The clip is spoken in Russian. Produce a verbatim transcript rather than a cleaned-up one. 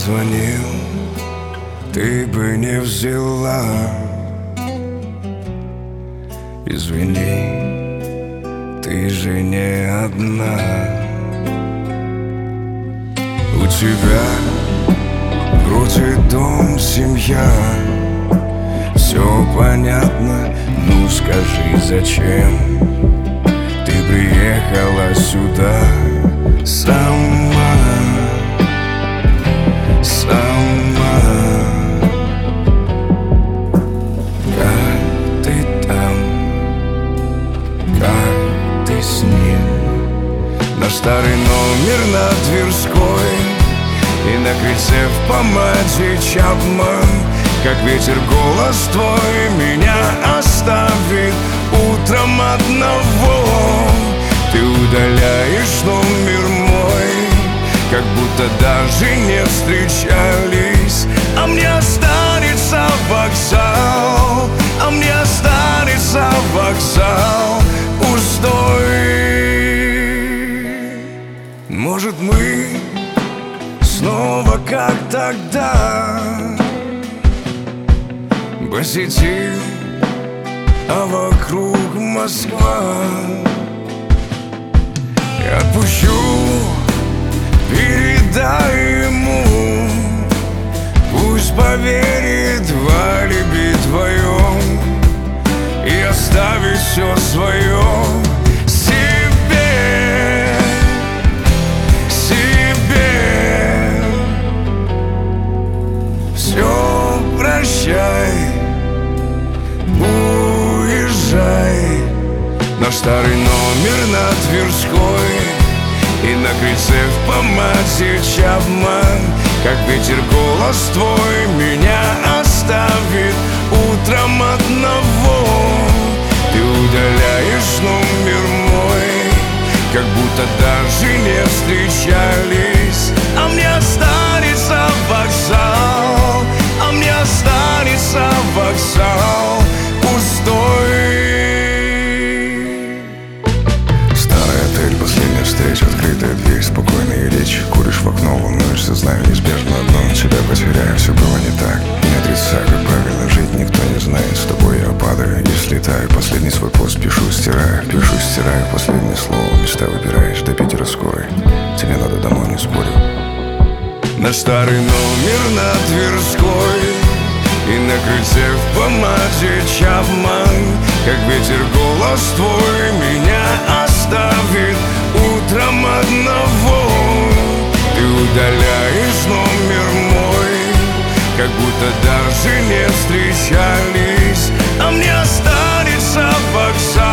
позвонил, ты бы не взяла. Извини, ты же не одна. У тебя вроде дом, семья, все понятно, ну скажи, зачем ты приехала сюда сама, сама? Как ты там, как ты с ним? Наш старый номер на Тверской и на крыльце в помаде Чапман. Как ветер голос твой меня оставит утром одного. Ты удаляешь номер мой, как будто даже не встречались. А мне останется вокзал, а мне останется вокзал пустой. Может, мы снова как тогда посетил, а вокруг Москва. Отпущу, передай ему, пусть поверит в алиби твоем и оставит все свое себе, себе. Все, прощай, уезжай. Наш старый номер на Тверской и на крыльце в помаде Чапман. Как ветер голос твой меня оставит утром одного. Ты удаляешь номер мой, как будто даже не встречались. А мне останется вокзал, а мне останется вокзал пустой. Последняя встреча, открытая дверь, спокойная речь. Куришь в окно, волнуешься, знаю, неизбежно одно. Тебя потеряю, все было не так. Не отрицай, как правильно жить, никто не знает. С тобой я падаю и слетаю. Последний свой пост пишу, стираю. Пишу, стираю, последнее слово. Места выбираешь, до Питера скорой. Тебе надо домой, не спорю. Наш старый номер на Тверской и на крыльце в помаде Чапман. Как ветер голос твой меня оставит утром одного. Ты удаляешь номер мой, как будто даже не встречались. А мне останется вокзал,